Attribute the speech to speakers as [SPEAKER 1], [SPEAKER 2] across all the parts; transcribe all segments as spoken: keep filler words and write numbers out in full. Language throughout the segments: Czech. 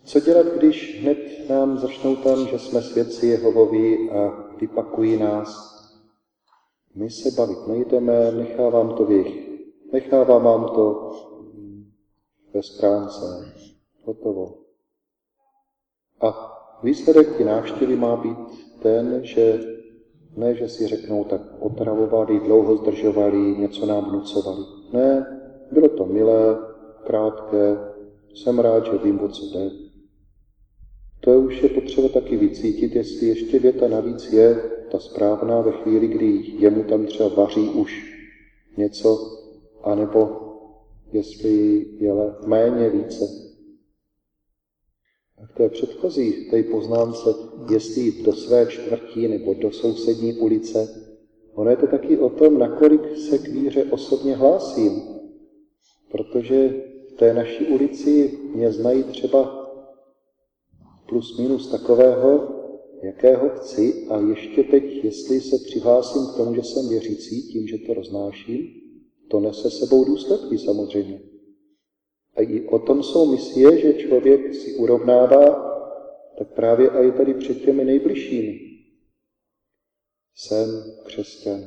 [SPEAKER 1] Co dělat, když hned nám začnou tam, že jsme svědci Jehovovi a vypakují nás? My se bavit nejdeme, nechávám to v jejich, nechávám vám to ve schránce, hotovo. A výsledek ty návštěvy má být ten, že ne, že si řeknou, tak otravovali, dlouho zdržovali, něco nám vnucovali. Ne, bylo to milé, krátké, jsem rád, že vím, o co jde. To je už je potřeba taky vycítit, jestli ještě věta navíc je ta správná ve chvíli, kdy jemu tam třeba vaří už něco, anebo jestli je méně více. A k té předchozí, té poznámce, jestli jít do své čtvrtí nebo do sousední ulice, ono je to taky o tom, nakolik se k víře osobně hlásím. Protože v té naší ulici mě znají třeba plus minus takového, jakého chci, a ještě teď, jestli se přihlásím k tomu, že jsem věřící, tím, že to roznáším, to nese sebou důsledky samozřejmě. A i o tom jsou misie, že člověk si urovnává, tak právě i tady před těmi nejbližšími. Jsem křesťan.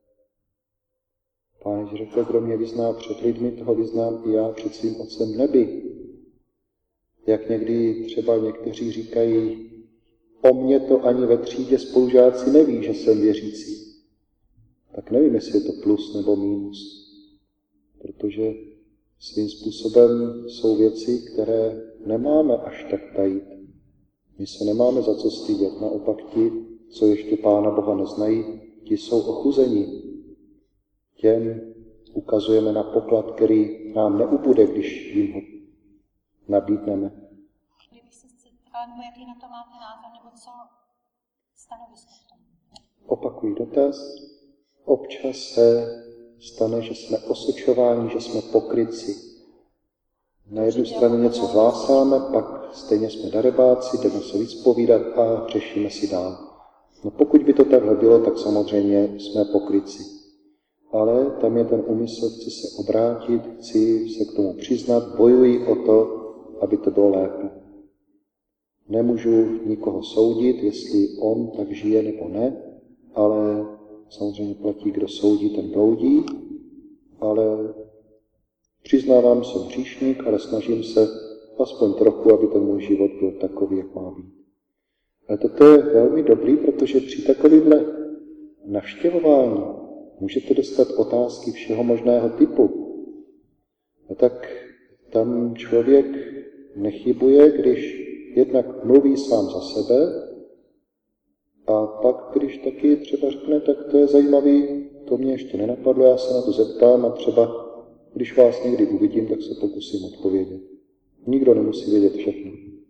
[SPEAKER 1] Pán Ježíš řekl, kdo mě vyzná před lidmi, toho vyznám i já před svým Otcem v nebi. Jak někdy třeba někteří říkají, o mně to ani ve třídě spolužáci neví, že jsem věřící. Tak nevím, jestli je to plus nebo mínus. Protože svým způsobem jsou věci, které nemáme až tak tajit. My se nemáme za co stydět, naopak ti, co ještě Pána Boha neznají, ti jsou ochuzení. Těm ukazujeme na poklad, který nám neubude, když jim ho nabídneme.
[SPEAKER 2] Kdybych se zeptala, nebo jaký na to máte názor, nebo co stanovisko v tom?
[SPEAKER 1] Opakuji dotaz. Občas se stane, že jsme osočováni, že jsme pokrytci. Na jednu stranu něco hlásáme, pak stejně jsme darebáci, jdeme se víc povídat a řešíme si dál. No pokud by to takhle bylo, tak samozřejmě jsme pokrytci. Ale tam je ten úmysl, chci se obrátit, chci se k tomu přiznat, bojuji o to, aby to bylo lépe. Nemůžu nikoho soudit, jestli on tak žije nebo ne, ale samozřejmě platí, kdo soudí, ten bloudí, ale přiznávám, jsem hříšník, ale snažím se aspoň trochu, aby ten můj život byl takový, jak má být. A toto je velmi dobrý, protože při takovémhle navštěvování můžete dostat otázky všeho možného typu. A tak tam člověk nechybuje, když jednak mluví sám za sebe, a pak, když taky třeba řekne, tak to je zajímavý, to mě ještě nenapadlo, já se na to zeptám a třeba, když vás někdy uvidím, tak se pokusím odpovědět. Nikdo nemusí vědět všechno.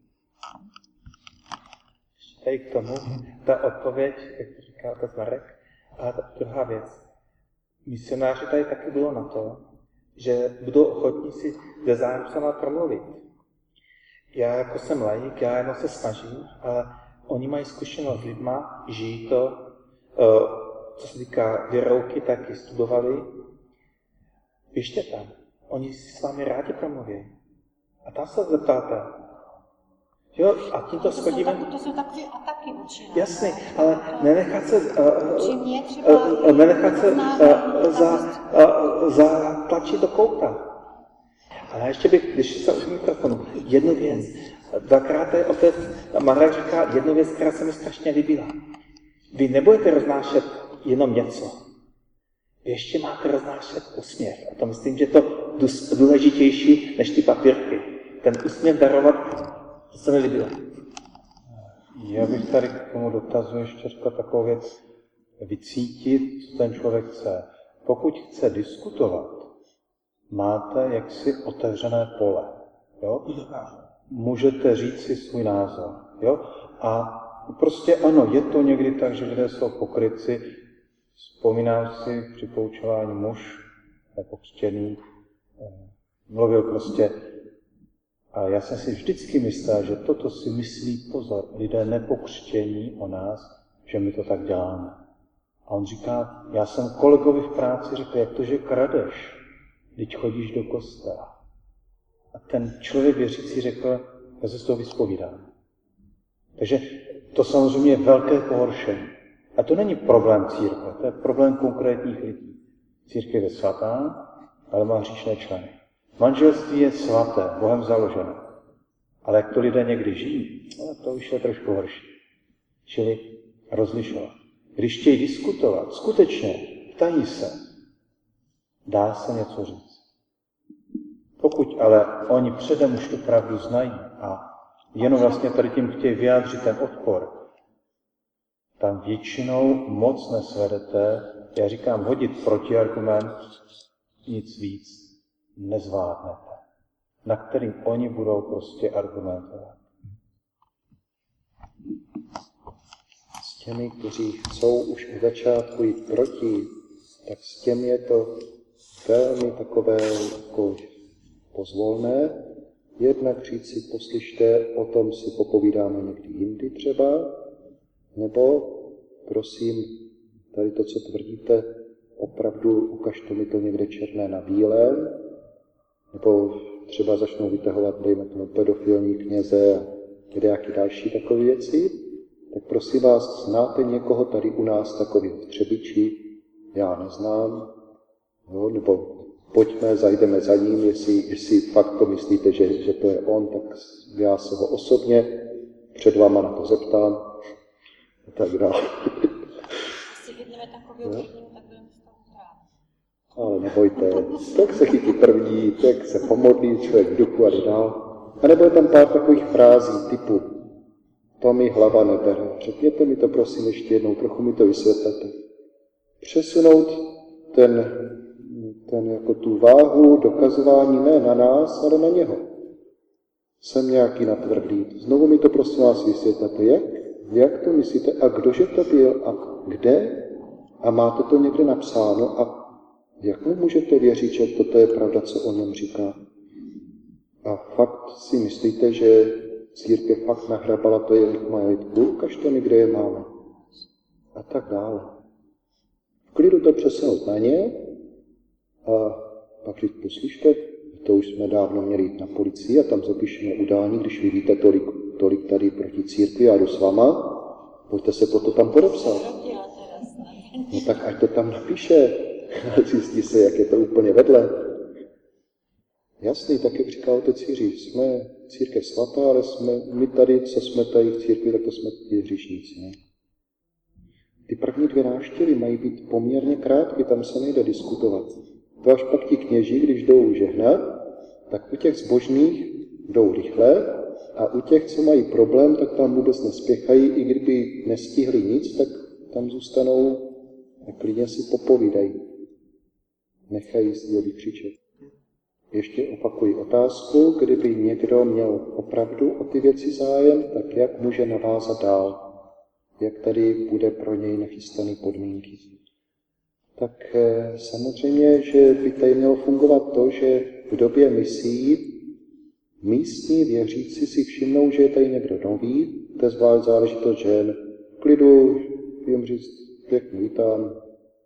[SPEAKER 3] Tady k tomu, ta odpověď, jak to říká otec Marek, a ta druhá věc. Misionáři tady taky bylo na to, že budou ochotní si se zájemcema promluvit. Já jako jsem laik, já jenom se snažím, ale oni mají zkušenost s lidma, žijí to, co se týká věrouky, taky studovali. Běžte tam, oni si s vámi rádi promluví. A tam se zeptáte. Jo, a tím to schodíme.
[SPEAKER 2] To, to jsou takové ataky určitě.
[SPEAKER 3] Jasný, ale nenechat se,
[SPEAKER 2] uh, třeba
[SPEAKER 3] uh, nenechat se uh, za, uh, zatlačit do kouta. Ale ještě bych, když jsem u mikrofonu, jednu věc. Dvakrát tady otec Marek říká jednu věc, která se mi strašně líbila. Vy nebudete roznášet jenom něco. Vy ještě máte roznášet úsměv. A to myslím, že je to důležitější než ty papírky. Ten úsměv darovat, to se mi líbilo.
[SPEAKER 4] Já bych tady k tomu dotazu ještě řekl takovou věc. Vycítit, co ten člověk chce. Pokud chce diskutovat, máte jaksi otevřené pole. Jo? Můžete říct si svůj názor. Jo? A prostě ano, je to někdy tak, že lidé jsou pokrytci. Vzpomínám si při poučování muž, nepokřtěný, mluvil prostě. A já jsem si vždycky myslel, že toto si myslí pozor, lidé nepokřtění o nás, že my to tak děláme. A on říká, já jsem kolegovi v práci řekl, jak to, že kradeš, když chodíš do kostela. A ten člověk věřící řekl, Já se z toho vyspovídám. Takže to samozřejmě je velké pohoršení. A to není problém církve, to je problém konkrétních lidí. Církev je svatá, ale má hříšné členy. Manželství je svaté, Bohem založené. Ale jak to lidé někdy žijí, no, to už je trošku horší. Čili rozlišovat. Když chtějí diskutovat, skutečně, ptají se, dá se něco říct. Pokud ale oni předem už tu pravdu znají a jenom vlastně tady tím chtějí vyjádřit ten odpor, tam většinou moc nesvedete, já říkám, hodit protiargument, nic víc nezvládnete, na kterým oni budou prostě argumentovat.
[SPEAKER 1] S těmi, kteří chcou už od začátku jít proti, tak s těmi je to velmi takové jako pozvolné. Jednak říct si, poslyšte, o tom si popovídáme někdy jindy třeba, nebo prosím, tady to, co tvrdíte, opravdu ukažte mi to někde černé na bílém, nebo třeba začnou vytahovat, dejme tomu, pedofilní kněze a nějaké další takové věci, tak prosím vás, znáte někoho tady u nás takového v Třebiči? Já neznám, jo, nebo pojďme, zajdeme za ním, jestli, jestli fakt to myslíte, že, že to je on, tak já se ho osobně před váma na to zeptám a tak dále.
[SPEAKER 2] Jestli vidíme takového prvního, tak budeme z toho hrát.
[SPEAKER 1] Ale nebojte, tak se chytí první, tak se pomodlí člověk v duchu a jde dál. A nebo je tam pár takových frází typu to mi hlava nebere. Řekněte mi to prosím ještě jednou, trochu mi to vysvětlete. Přesunout ten, ten jako tu váhu dokazování ne na nás, ale na něho. Jsem nějaký natvrdlý. Znovu mi to prosím vás vysvětlete. Jak? Jak to myslíte? A kdože to byl? A kde? A máte to někde napsáno? A jak mu můžete věřit, že toto je pravda, co o něm říká? A fakt si myslíte, že církev fakt nahrabala to je majetku? Ukažte mi, kde je máme. A tak dále. V klidu to přesunout na ně a pak říct, poslyšte, to už jsme dávno měli jít na policii a tam zapíšeme udání, když vy víte tolik, tolik tady proti církvi, já jdu s váma, pojďte se potom tam podepsat. No tak ať to tam napíše, zjistí se, jak je to úplně vedle. Jasný, tak jak říká otec Jiří, jsme církev svatá, ale jsme, my tady, co jsme tady v církvi, tak to jsme ti hříšníci. Ne? Ty první dvě návštěvy mají být poměrně krátké, tam se nejde diskutovat. To až pak ti kněží, když jdou žehnat, tak u těch zbožných jdou rychle a u těch, co mají problém, tak tam vůbec nespěchají, i kdyby nestihli nic, tak tam zůstanou a klidně si popovídají. Nechají si je vykřičet. Ještě opakuji otázku, kdyby někdo měl opravdu o ty věci zájem, tak jak může navázat dál? Jak tady bude pro něj nachystaný podmínky? Tak samozřejmě, že by tady mělo fungovat to, že v době misí místní věřící si všimnou, že je tady někdo nový, to je zvlášť záležitost žen. V klidu jim říct, pěkně vítám,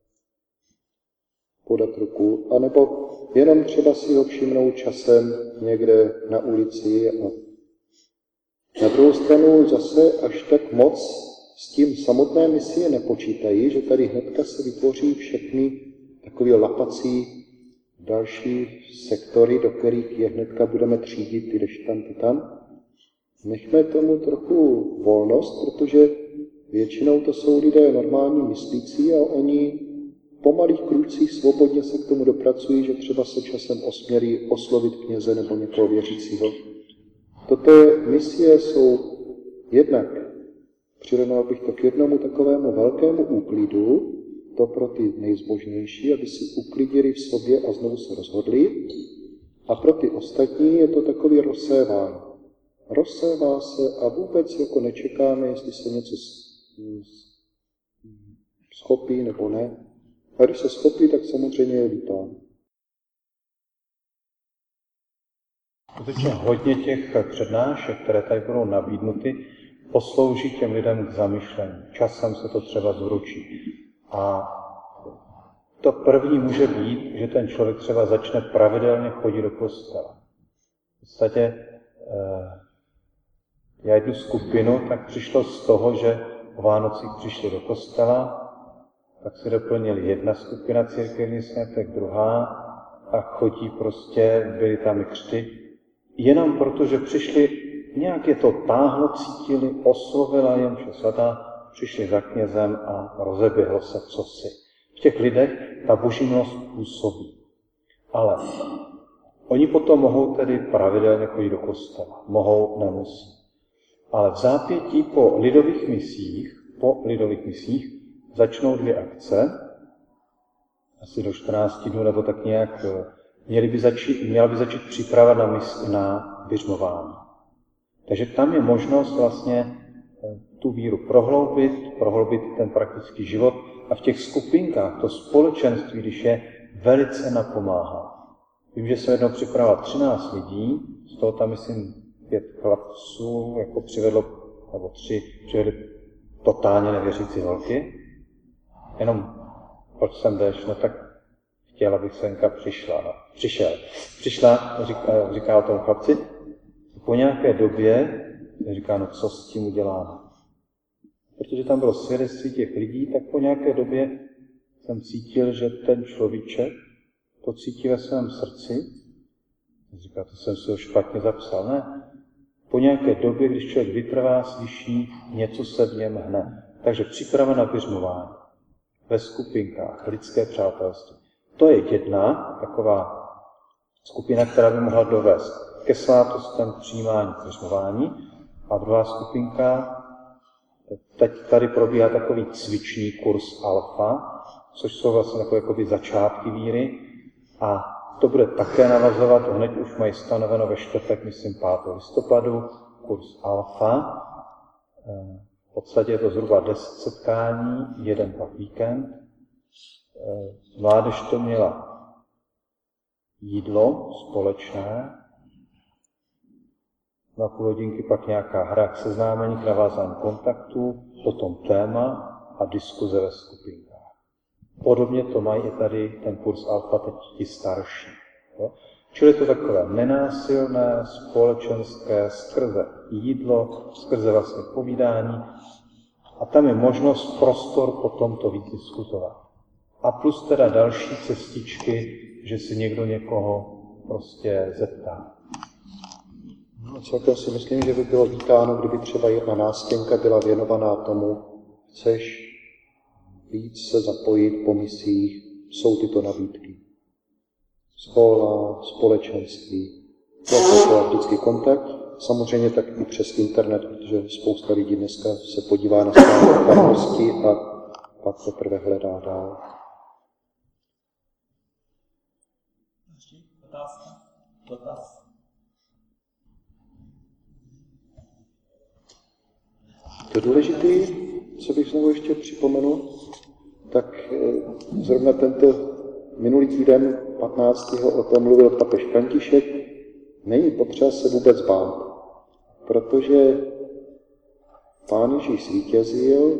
[SPEAKER 1] podat ruku, anebo jenom třeba si ho všimnout časem někde na ulici. A na druhou stranu zase až tak moc s tím samotné misie nepočítají, že tady hnedka se vytvoří všechny takové lapací další sektory, do kterých je hnedka budeme třídit ty deštam, ty tam. Nechme tomu trochu volnost, protože většinou to jsou lidé normální myslící a oni po malých krůčcích svobodně se k tomu dopracují, že třeba se časem osmělí oslovit kněze nebo někoho věřícího. Toto misie jsou jednak, přirovnal bych to k jednomu takovému velkému úklidu, to pro ty nejzbožnější, aby si uklidili v sobě a znovu se rozhodli. A pro ty ostatní je to takový rozsévání. Rozsévá se a vůbec jako nečekáme, jestli se něco schopí nebo ne. A když se schopí, tak samozřejmě je vítám.
[SPEAKER 4] Skutečně hodně těch přednášek, které tady budou nabídnuty, poslouží těm lidem k zamyšlení. Časem se to třeba zručí. A to první může být, že ten člověk třeba začne pravidelně chodit do kostela. V podstatě já jednu skupinu, tak přišlo z toho, že o Vánocích přišli do kostela, tak se doplnili jedna skupina církevní sňatek, druhá a chodí prostě, byly tam i křty, jenom proto, že přišli, nějak je to táhlo, cítili, oslovila jim vše svatá, přišli za knězem a rozeběhlo se cosi. V těch lidech ta boží milost působí. Ale oni potom mohou tedy pravidelně chodit do kostela. Mohou, nemusí. Ale v zápětí po lidových misích, po lidových misích začnou dvě akce, asi do čtrnácti dnů, nebo tak nějak, měly by začít, měla by začít příprava na, mis, na běžmování. Takže tam je možnost vlastně tu víru prohloubit, prohloubit ten praktický život a v těch skupinkách to společenství, když je, velice napomáhá. Vím, že jsem jednou připravila třináct lidí, z toho tam, myslím, pět chlapců jako přivedlo, nebo tři přivedli totálně nevěřící holky. Jenom proč sem jdeš, no tak chtěla bych Senka přišla. No. Přišel. Přišla, říká, říká o tom chlapci, po nějaké době říká, no co s tím uděláme. Protože tam bylo svědectví těch lidí, tak po nějaké době jsem cítil, že ten človíček to cítí ve svém srdci. Říká, to jsem si ho špatně zapsal. Ne. Po nějaké době, když člověk vytrvá, slyší, něco se v něm hne. Takže příprava na běžmování ve skupinkách, lidské přátelství. To je jedna taková skupina, která by mohla dovést ke svátostem přijímání běžmování. A druhá skupinka, teď tady probíhá takový cvičný kurz alfa, což jsou vlastně takové jakoby začátky víry. A to bude také navazovat, hned už mají stanoveno ve čtvrtek, myslím, pátého listopadu, kurz alfa. V podstatě je to zhruba deset setkání, jeden pak víkend. Mládež to měla jídlo společné, na půl hodinky pak nějaká hra k seznámení, k navázání kontaktů, potom téma a diskuze ve skupinkách. Podobně to mají i tady ten kurz alfa, teď ti starší. Jo? Čili to takové nenásilné, společenské, skrze jídlo, skrze vlastně povídání. A tam je možnost, prostor potom to víc diskutovat. A plus teda další cestičky, že si někdo někoho prostě zeptá.
[SPEAKER 1] No, celkem si myslím, že by bylo vítáno, kdyby třeba jedna nástěnka byla věnovaná tomu, chceš víc se zapojit po misích, jsou tyto nabídky. Škola, společenství, jako vždycky kontakt, samozřejmě tak i přes internet, protože spousta lidí dneska se podívá na stránky farnosti a pak teprve hledá dál.
[SPEAKER 3] Otázka? Dotaz?
[SPEAKER 1] To důležité, co bych znovu ještě připomenul, tak zrovna tento minulý týden patnáctého o tom mluvil papež František, není potřeba se vůbec bát, protože Pán Ježíš zvítězil,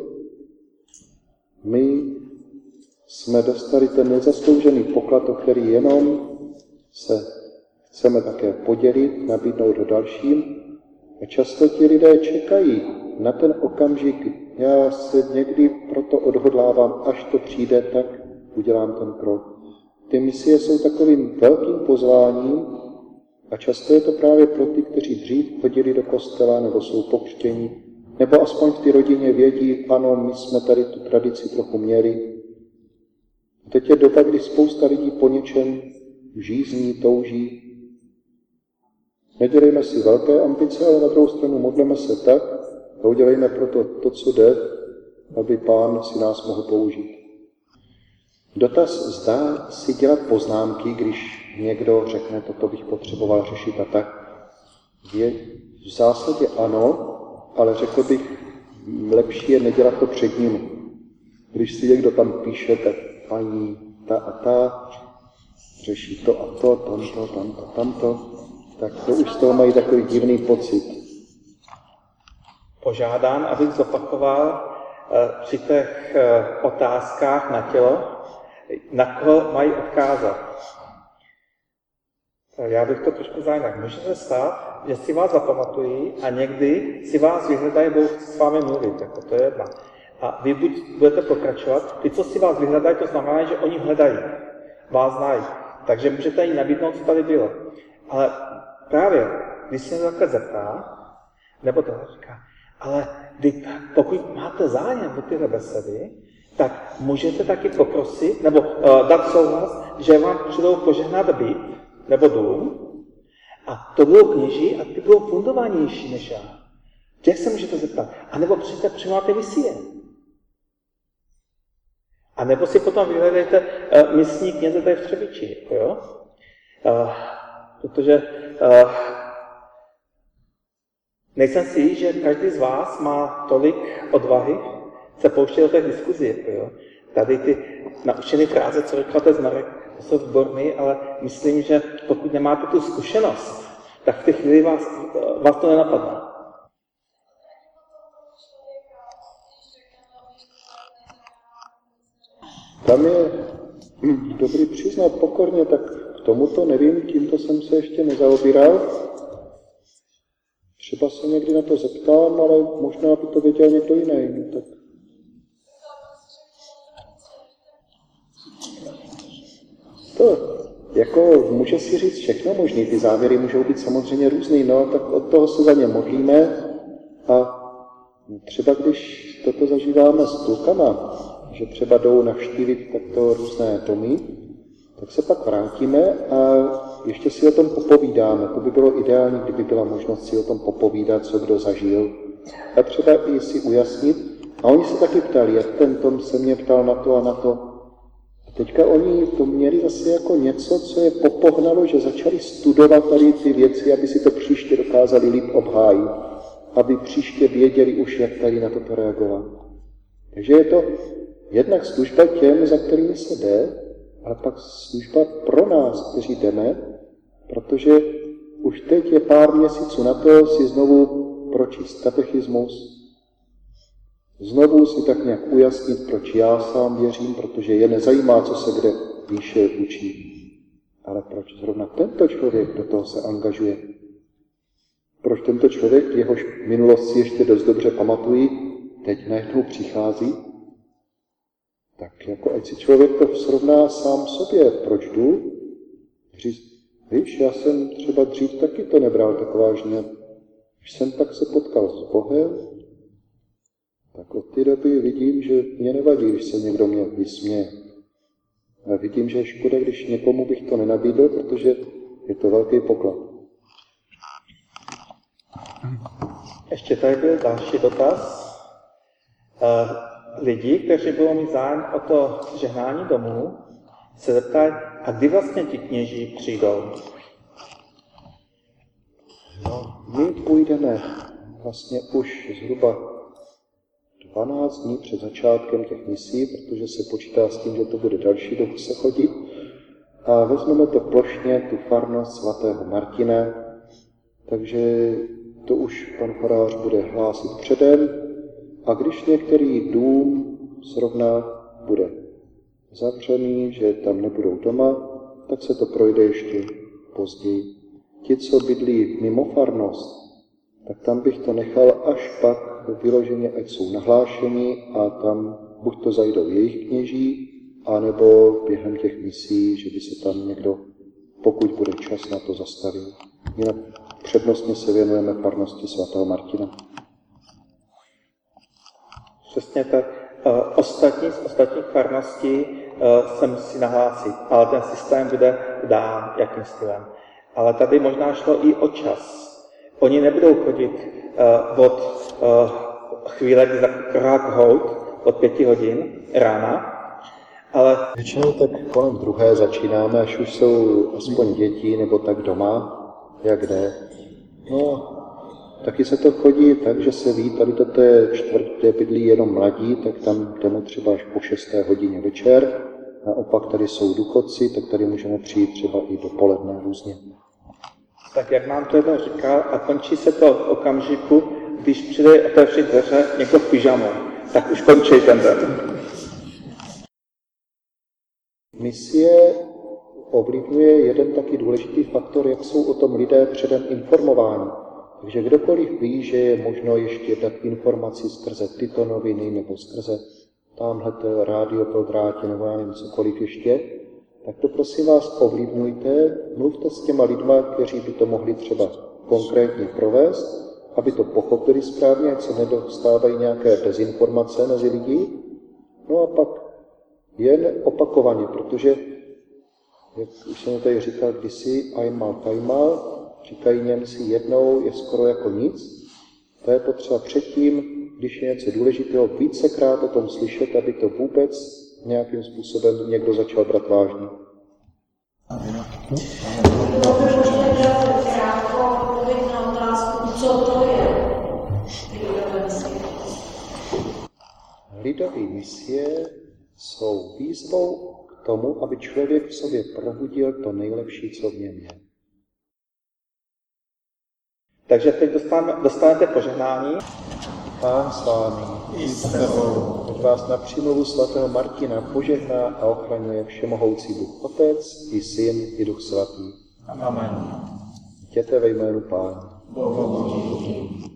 [SPEAKER 1] my jsme dostali ten nezasloužený poklad, o který jenom se chceme také podělit, nabídnout ho dalším. A často ti lidé čekají na ten okamžik, já se někdy proto odhodlávám, až to přijde, tak udělám ten krok. Ty misie jsou takovým velkým pozváním a často je to právě pro ty, kteří dřív chodili do kostela nebo jsou pokřtění, nebo aspoň v té rodině vědí, ano, my jsme tady tu tradici trochu měli. A teď je doba, kdy spousta lidí po něčem žízní, touží. Nedělejme si velké ambice, ale na druhou stranu modleme se tak a udělejme proto to, co jde, aby Pán si nás mohl použít. Dotaz, zdá si dělat poznámky, když někdo řekne, toto bych potřeboval řešit a tak. Je v zásadě ano, ale řekl bych, lepší je nedělat to před ním. Když si někdo tam píše, tak paní ta a ta, řeší to a to, tamto, tamto, tamto, tak to už z toho mají takový divný pocit.
[SPEAKER 3] Požádám, abych zopakoval při těch otázkách na tělo, na koho mají odkázat. Já bych to trošku vzal jinak. Může se stát, že si vás zapamatují a někdy si vás vyhledají, budou chci s vámi mluvit, jako to je jedna. A vy buď budete pokračovat, ty, co si vás vyhledají, to znamená, že oni hledají, vás znají. Takže můžete jim nabídnout, co tady bylo. Ale právě, když se takhle zeptá, nebo tohle říká, ale kdy, pokud máte zájem o tyhle besedy, tak můžete taky poprosit, nebo uh, dát souhlas, že vám přijdou požehnat byt, nebo dům, a to budou kněží a ty budou fundovanější než já. Těch se můžete zeptat. A nebo přijďte, přijímáte visie. A nebo si potom vyhledejte uh, místní kněze tady v Třebiči, jo? Uh, protože uh, nejsem si jist, že každý z vás má tolik odvahy se pouštět do té diskuzi, jo? Tady ty naučené fráze, co říkal ten Marek, to jsou výborný, ale myslím, že pokud nemáte tu zkušenost, tak v té chvíli vás, vás to nenapadne.
[SPEAKER 1] Tam je dobrý přiznat pokorně, tak k tomuto nevím, tímto jsem se ještě nezaobíral. Třeba se někdy na to zeptám, ale možná by to věděl někdo jiný. No tak. To, jako může si říct všechno možný, ty závěry můžou být samozřejmě různý, no tak od toho se za ně modlíme a třeba když toto zažíváme s klukama, že třeba jdou navštívit takto různé domy, tak se pak vrátíme a ještě si o tom popovídáme. To by bylo ideální, kdyby byla možnost si o tom popovídat, co kdo zažil. A třeba i si ujasnit. A oni se taky ptali, jak ten Tom se mě ptal na to a na to. A teďka oni to měli zase jako něco, co je popohnalo, že začali studovat tady ty věci, aby si to příště dokázali líp obhájit. Aby příště věděli už, jak tady na toto reagovat. Takže je to jednak služba těm, za kterými se jde, ale pak služba pro nás, kteří jdeme, protože už teď je pár měsíců na to si znovu pročíst katechismus, znovu si tak nějak ujasnit, proč já sám věřím, protože je nezajímá, co se kde píše, učí. Ale proč zrovna tento člověk do toho se angažuje? Proč tento člověk, jehož minulost si ještě dost dobře pamatují, teď najednou přichází? Tak jako ať si člověk to srovná sám sobě. Proč jdu? Říct, víš, já jsem třeba dřív taky to nebral tak vážně. Když jsem pak se potkal s Bohem, tak od té doby vidím, že mě nevadí, když se někdo mě vysměje. A vidím, že je škoda, když někomu bych to nenabídl, protože je to velký poklad.
[SPEAKER 3] Ještě tady byl další dotaz. Uh, lidi, kteří budou mít zájem o to žehnání domů, se zeptají, a kdy vlastně ti kněží přijdou?
[SPEAKER 1] No, my půjdeme vlastně už zhruba dvanáct dní před začátkem těch misí, protože se počítá s tím, že to bude další dobu se chodit. A vezmeme to plošně, tu farnost svatého Martina, takže to už pan farář bude hlásit předem. A když některý dům zrovna bude zavřený, že tam nebudou doma, tak se to projde ještě později. Ti, co bydlí mimo farnost, tak tam bych to nechal až pak vyloženě, ať jsou nahlášení a tam buď to zajdou jejich kněží, anebo během těch misí, že by se tam někdo, pokud bude čas, na to zastavil. Jinak přednostně se věnujeme farnosti svatého Martina.
[SPEAKER 3] Přesně tak. Uh, ostatní z ostatních farností uh, se musí nahlásit, ale ten systém bude dán jakým stylem. Ale tady možná šlo i o čas. Oni nebudou chodit uh, od uh, chvíle, kdy zakrát hout, od pěti hodin rána, ale...
[SPEAKER 1] Většinou tak kolem druhé začínáme, až už jsou aspoň děti nebo tak doma, jak jde. No, taky se to chodí tak, že se ví, tady toto je čtvrt, kde bydlí jenom mladí, tak tam jdeme třeba až po šesté hodině večer. Naopak tady jsou důchodci, tak tady můžeme přijít třeba i dopoledne různě.
[SPEAKER 3] Tak jak nám to jednou říkal, a končí se to v okamžiku, když přijde otevřít dveře někdo v pyžamu, tak už končí ten den.
[SPEAKER 1] Misie ovlivňuje jeden taky důležitý faktor, jak jsou o tom lidé předem informováni. Takže kdokoliv ví, že je možno ještě dát informaci skrze tyto noviny nebo skrze tamhleto rádio po drátě nebo já nevím cokoliv ještě, tak to prosím vás ovlivňujte, mluvte s těma lidma, kteří by to mohli třeba konkrétně provést, aby to pochopili správně, ať se nedostávají nějaké dezinformace mezi lidi. No a pak jen opakovaně, protože, jak už jsem tady říkal kdysi, einmal, keinmal, říkají Němci, jednou je skoro jako nic. To je potřeba předtím, když je něco důležitého, vícekrát o tom slyšet, aby to vůbec nějakým způsobem někdo začal brát vážně.
[SPEAKER 5] Co to je lidové misie?
[SPEAKER 1] Lidové misie jsou výzvou k tomu, aby člověk v sobě probudil to nejlepší, co v něm je.
[SPEAKER 3] Takže teď dostaneme, dostanete požehnání.
[SPEAKER 1] Pán s vámi,
[SPEAKER 4] I s tebou.
[SPEAKER 1] ať vás na přímluvu svatého Martina požehná a ochraňuje všemohoucí Bůh Otec, i Syn, i Duch Svatý.
[SPEAKER 4] Amen.
[SPEAKER 1] Jděte ve jménu Páně.
[SPEAKER 4] Bohu díky.